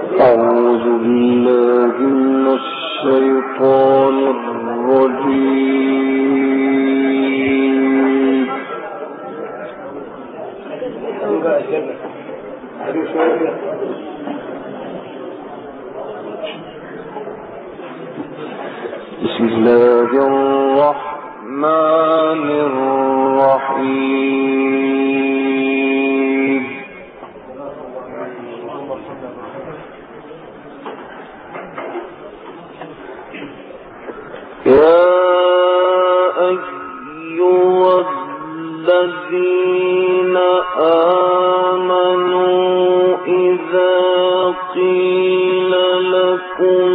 أعوذ بالله من الشيطان الرجيم. بسم الله الرحمن الرحيم. يا أيها الذين آمنوا إذا قيل لكم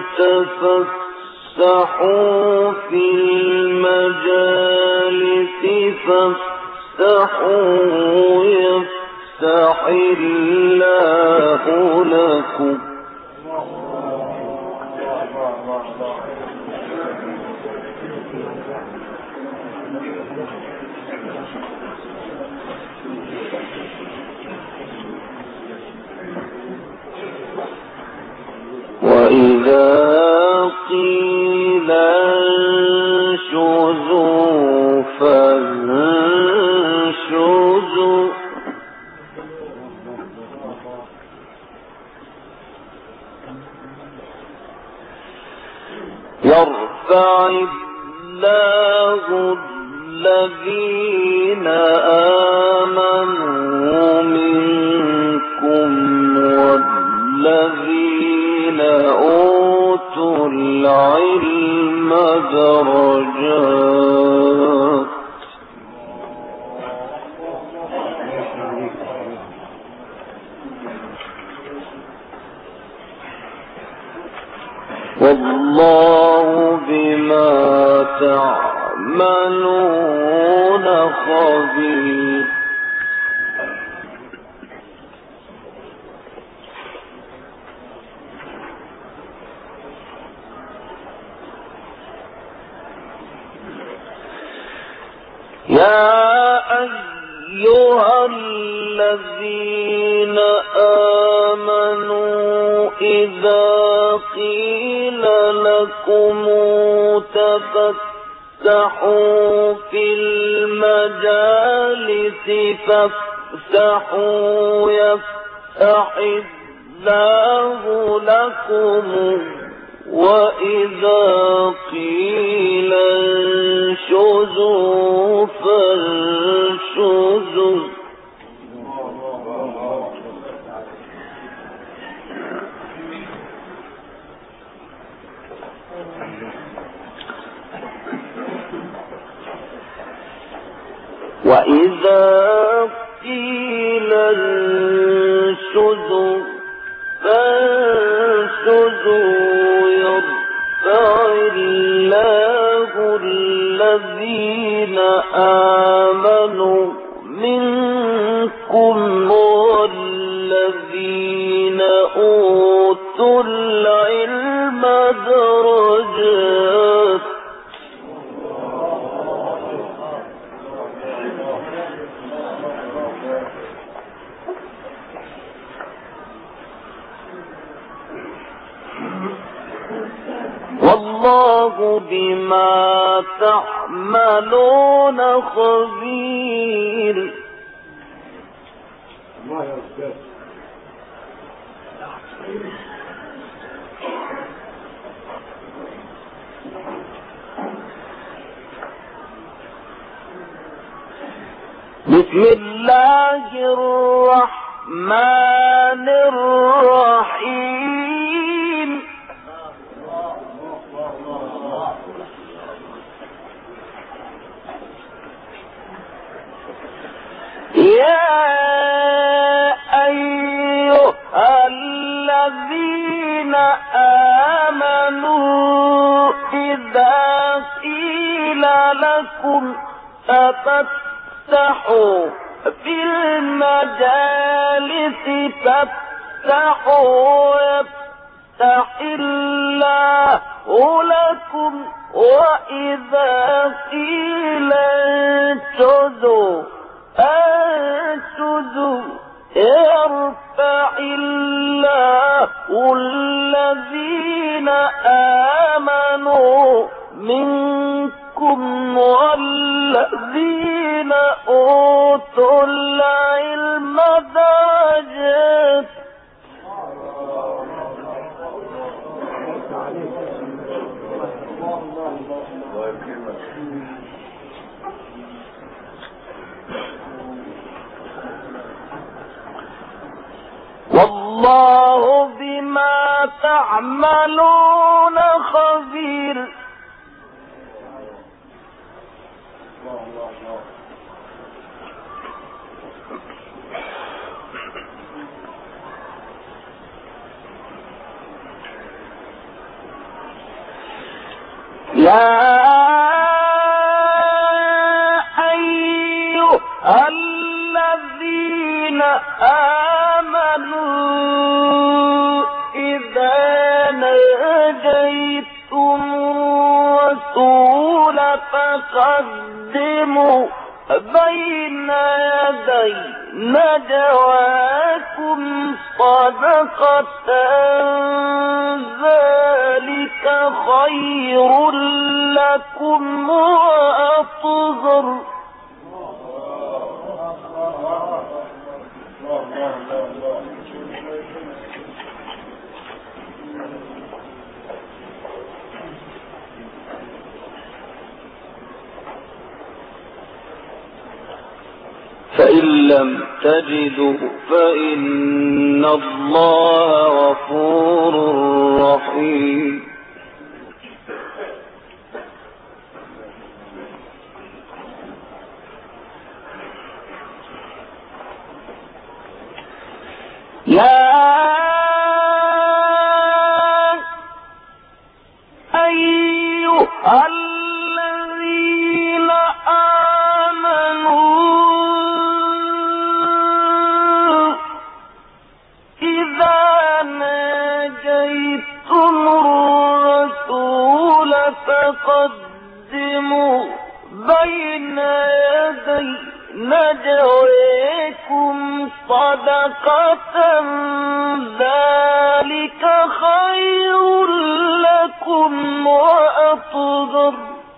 تفسحوا في المجالس فافسحوا يفسح الله لكم. وإذا قيل انشزوا فانشزوا يرفع الله الذين آمنوا منكم والذين أوتوا العلم درجات. والله بما تعملون خبير. يا أيها الذين آمنوا إذا قيل لكم تفسحوا في المجالس فافسحوا يفسح الله لكم. وإذا قيل انشزوا فانشزوا وإذا قيل انشزوا فانشزوا يرفع الله الذين آمنوا منكم والذين أوتوا العلم درجات. والله بما تعملون خبير. بسم الله الرحمن الرحيم. يا أيها الذين آمنوا إذا قيل لكم تفسحوا في المجالس فافسحوا يفسح الله لكم. وإذا قيل انشزوا أنشزوا يرفع الله الذين آمنوا منكم والذين أوتوا العلم درجات والله بما تعملون خبير. يا أيها الذين آمنوا إذا ناجيتم الرسول فقدموا بين يدي نجواكم صدقة ذلك خير لكم وأطهر. فإن لم تجدوا فإن الله غفور رحيم. يا أيها الذين آمنوا إذا ناجيتم الرسول فقدموا بين يدي نجويكم صدقة ذلك خير لكم وأطهر.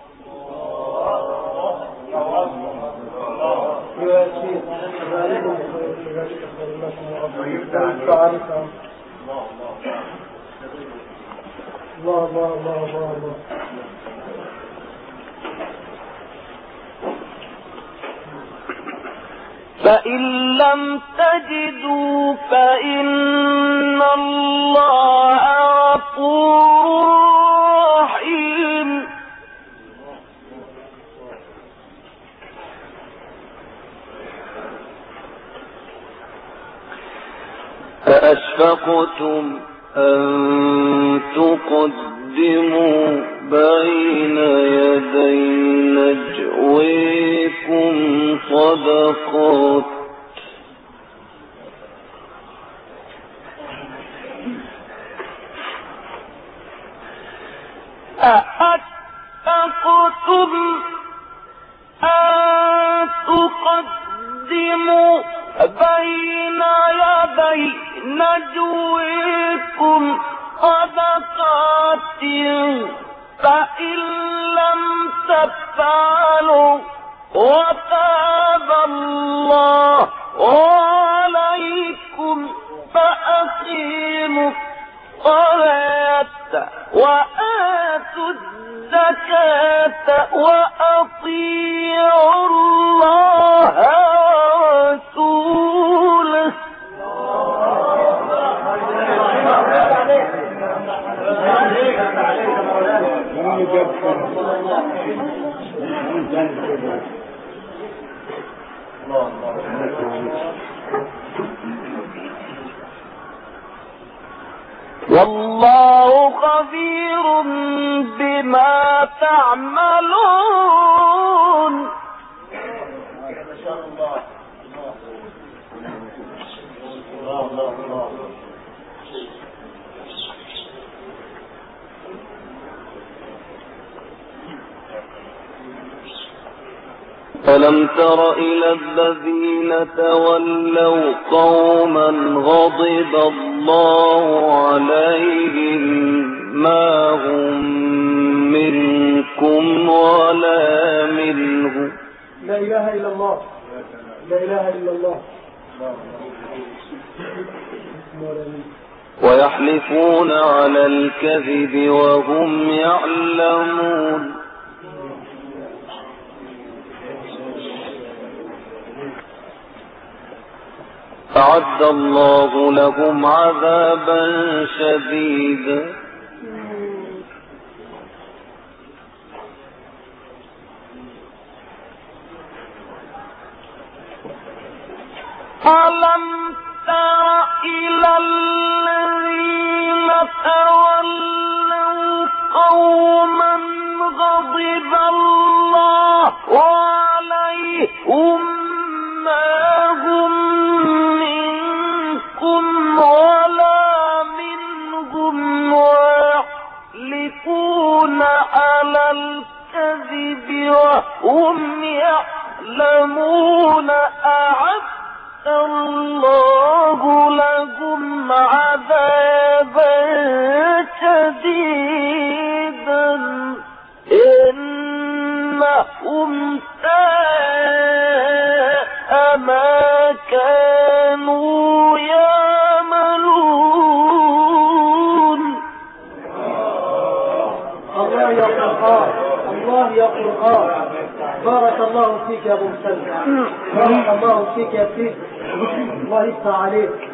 فإن لم تجدوا فإن الله غفور رحيم. أأشفقتم أن تقدموا بين يدي نجويكم صدقات أأشفقتم أن تقدموا بين يدي نجويكم صدقات فإن لم تفعلوا وتاب الله عليكم فأقيموا الصلاة وآتوا الزكاة وأطيعوا الله ورسوله. والله خبير بما تعملون. ألم تر إلى الذين تولوا قوما غضب الله الله عليهم ما هم منكم ولا منهم. لا إله إلا الله، لا إله إلا الله. ويحلفون على الكذب وهم يعلمون. أعد الله لهم عذابا شديدا. ألم تر إلى الذين تولوا قوما غضب الله عليهم ما هم منكم ولا منهم ويحلفون على الكذب وهم يعلمون. أعد الله لهم عذابا شديدا إنهم ساء ما كانوا يعملون. الله يا قرآن، الله يا قرآن. بارك الله فيك يا ابو مسلم، بارك الله فيك يا سيدي، الله يفتح عليك.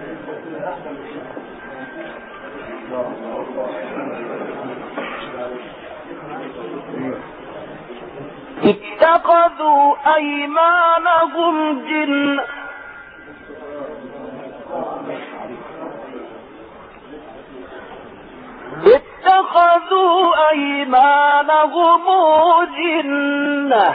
اتخذوا أيمانهم جنة اتخذوا أيمانهم جنة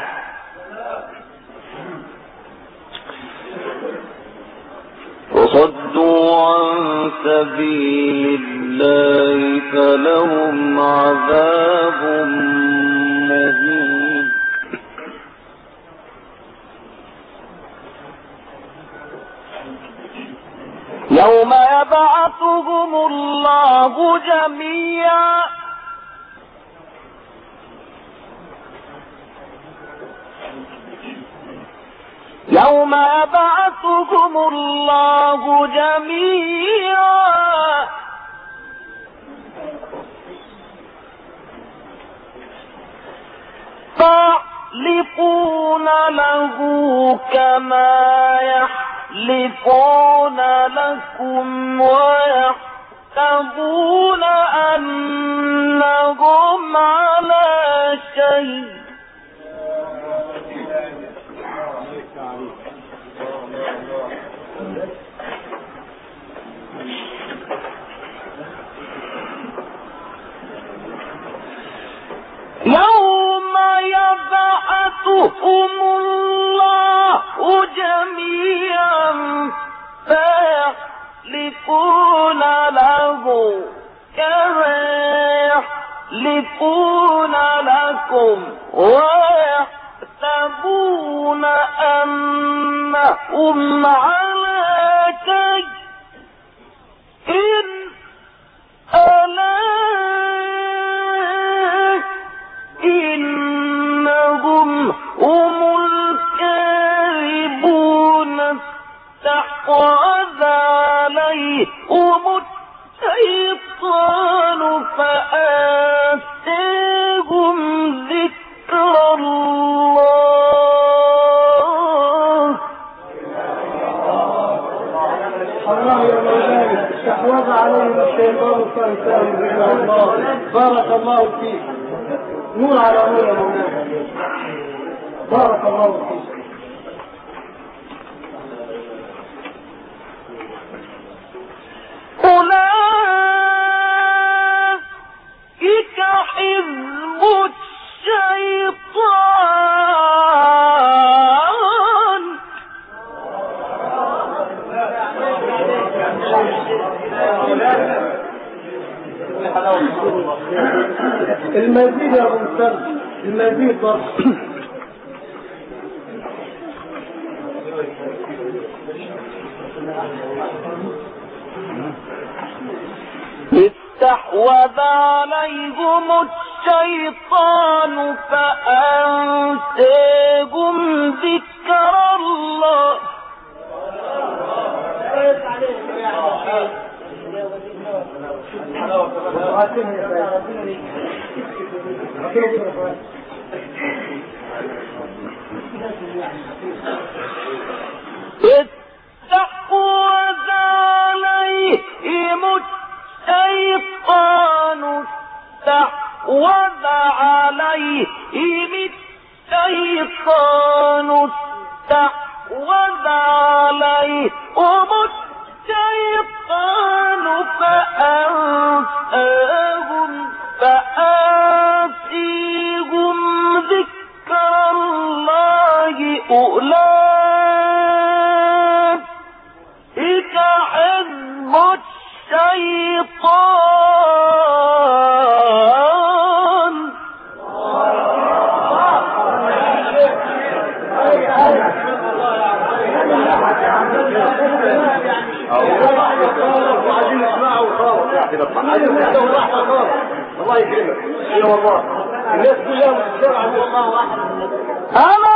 وصدوا عن سبيل الله فلهم عذاب مهين. يوم يبعثهم الله جميعا يوم يبعثهم الله جميعا فيحلفون له كما يحلفون لكم ويحسبون أنهم على شيء. يوم يبعثهم الله جميعا فيحلفون له كما يحلفون لكم ويحسبون أنهم على شيء إنهم هم الكاذبون. استحوذ عليهم الشيطان فآتاهم ذكر الله. الله يا مولاي، استحوذ عليهم الشيطان فآتاهم ذكر الله. بارك الله فيك، نور على نور يا مولاي، بارك الله فيك. أولئك حزب الشيطان. المزيد يا ابو مسلم، المزيد برضه. استحوذ عليهم الشيطان فأنساهم ذكر الله استحوذ عليهم الشيطان استحوذ عليهم الشيطان استحوذ عليهم الشيطان فأنسيهم ذكر الله أولئك حزب الشيطان الله يكرمك. اي والله الناس كلها متشرعه والله واحد. ألا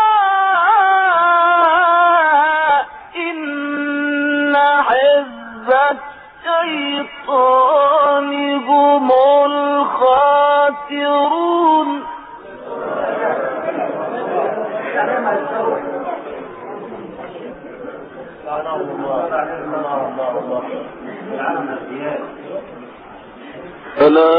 إن حزب الشيطان هم الخاسرون. ألا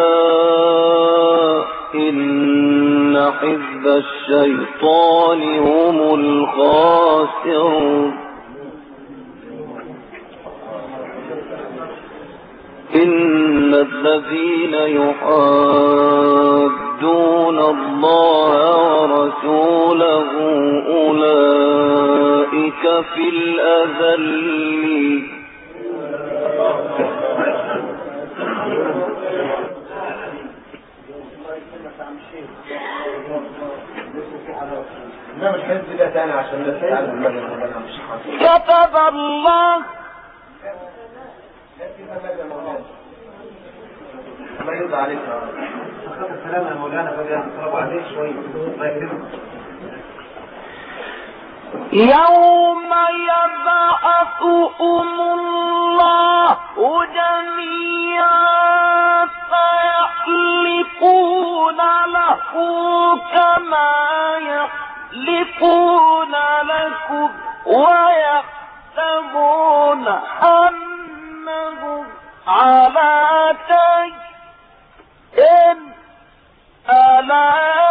إن حزب الشيطان هم الخاسرون. إن الذين يحادون الله ورسوله أولئك في الأذلين. كتب الله ما يرضى عليك السلام يا مولانا بقى نقرب عليه شويه الله يكرمك. يوم يبعثهم الله جميعا فيحلفون له كما يحلفون لكم ويحسبون أنهم على شيء ألا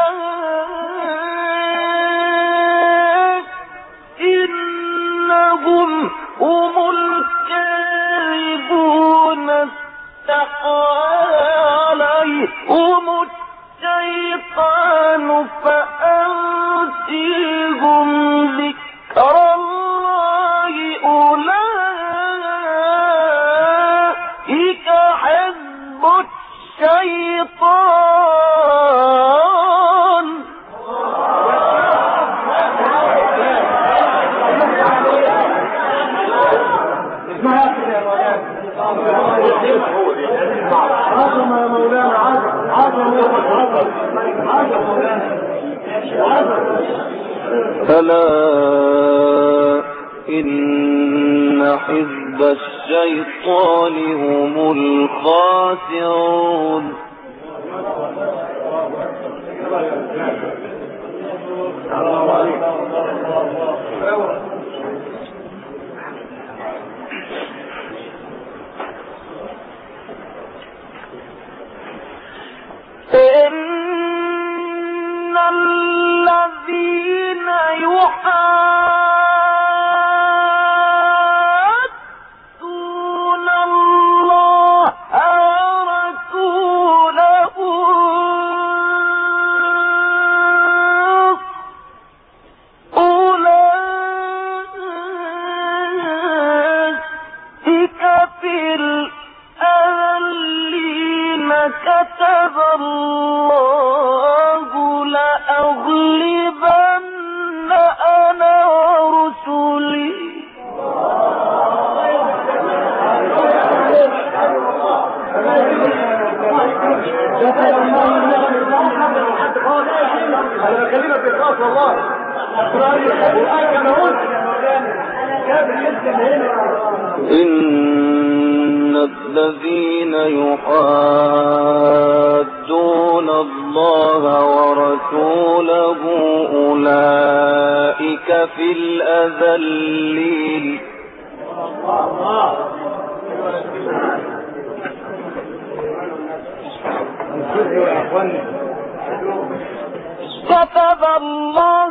إنهم هم الكاذبون. استحوذ عليهم الشيطان فأنسيهم ذكر الله أولئك حزب الشيطان. عظم يا مولانا عظم مولانا ألا إن حزب الشيطان هم الخاسرون. إن الذين يحادون الله ورسوله أولئك صوت والله. إن الذين يحادون الله ورسوله أولئك في الأذلين. كتب الله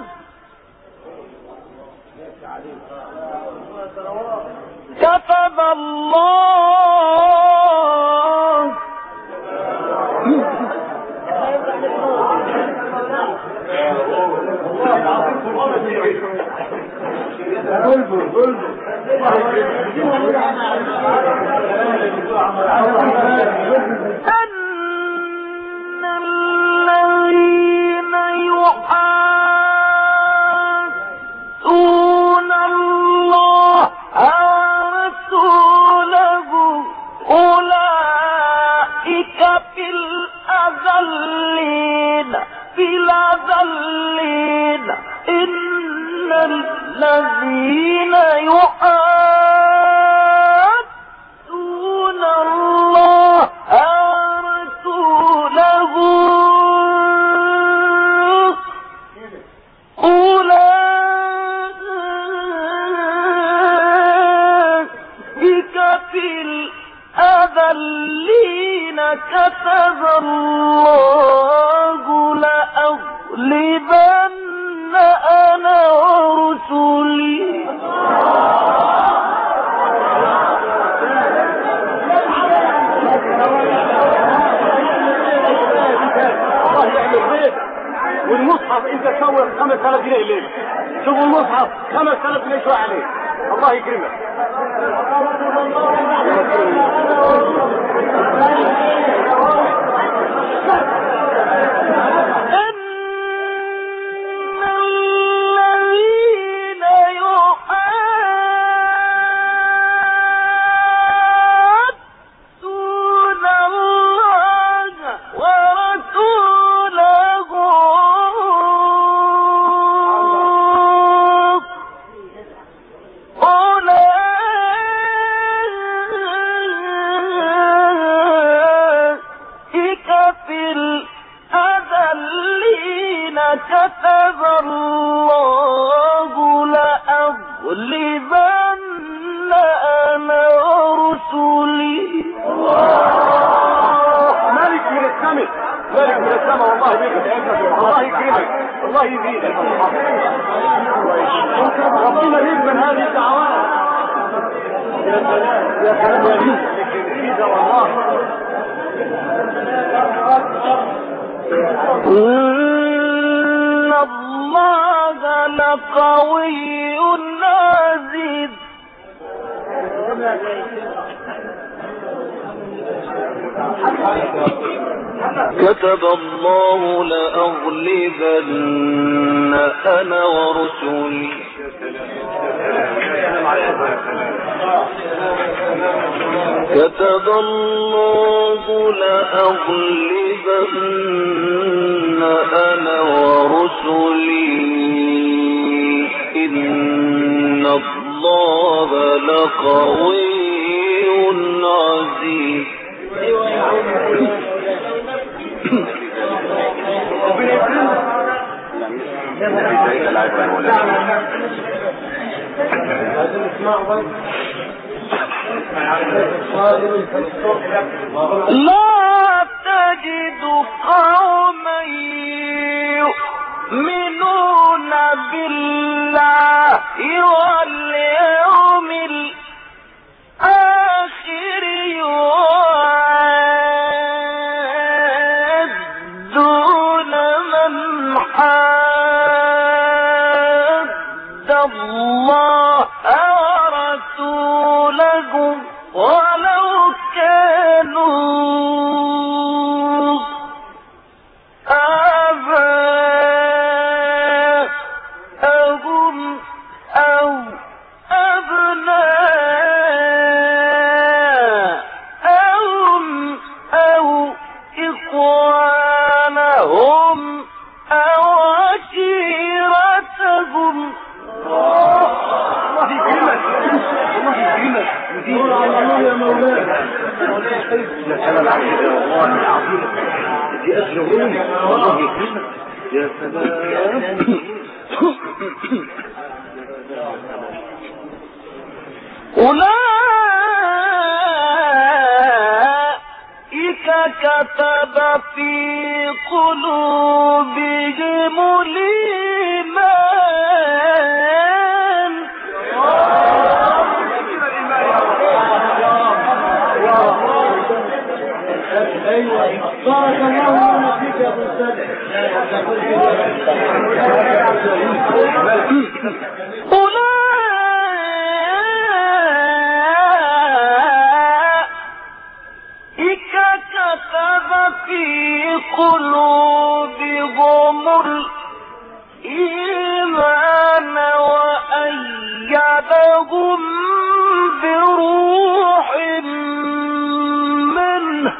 أن الذين يحادون الله ورسوله أولئك في الأذلين إن الذين يحادون الله ورسوله أولئك في الأذلين كتب الله لأغلبن أنا ورسلي. والمصحف انت تسوي 5000 جنيه الليل. شوف المصحف 5000 جنيه شو عليه. الله يكرمك. كتب الله لأغلبن أنا ورسلي. ملك من السماء والله بيك. الله يكرمك. الله يزيدك. ربنا يقبل هذه الدعوات. يا كلام يزيد والله. إن الله لقوي عزيز. كتب الله لأغلبن أنا ورسلي. كتب الله لأغلبن أنا ورسلي إن الله لقوي عزيز. لا تجد قوما يؤمنون بالله واليوم الآخر يوادون من حاد الله ورسوله ولو كانوا آباءهم أو أبناءهم نور على نور يا مولانا. يا سلام عليك يا الله العظيم، دي أجرهم والله يكرمك يا سلام. أولئك كتب في قلوبهم الإيمان. ايوه بارك الله فيك يا ابو سلمى. أولئك كتب في قلوبهم الإيمان وأيدهم بروح منه.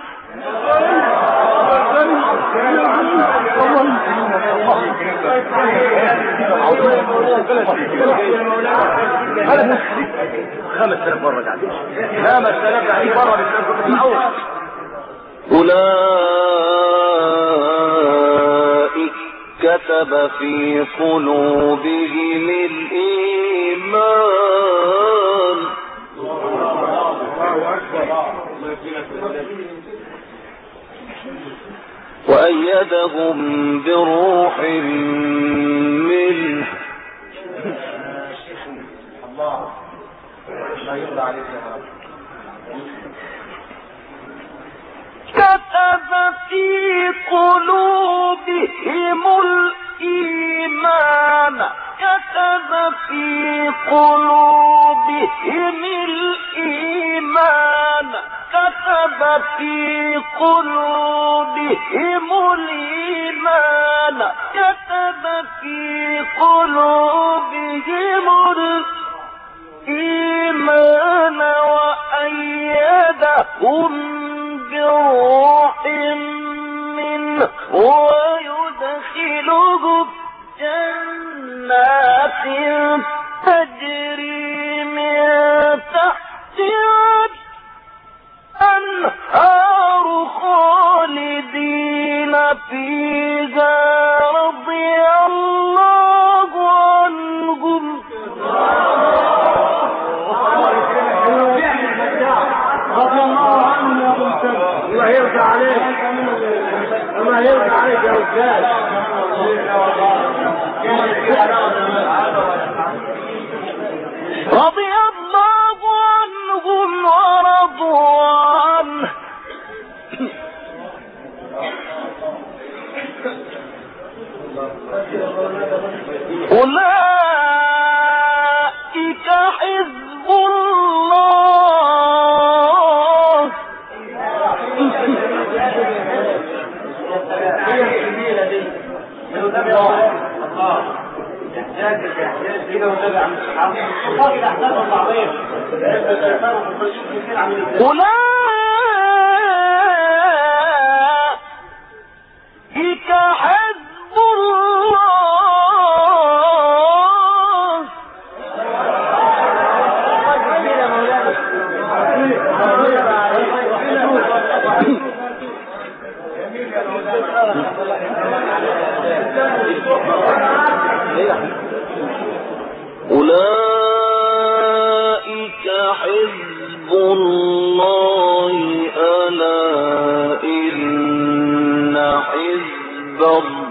أولئك كتب في قلوبهم الإيمان وأيدهم بروح منه. كتب في قلوبهم الإيمان كتب في قلوبهم الإيمان كتب في قلوبهم الإيمان كتب في قلوبهم الإيمان وأيدهم بروح منه ويدخلهم جنات تجري من تحتها الأنهار خالدين فيها رضي الله عنهم. رضي الله عنهم يا ابو سلمى. الله يرضى عليك. الله يرضى عليك يا استاذ. رضي الله عنهم ورضوا عنه. أولئك حزب الله. أولئك حزب الله. أولئك حزب الله ألا إن حزب الله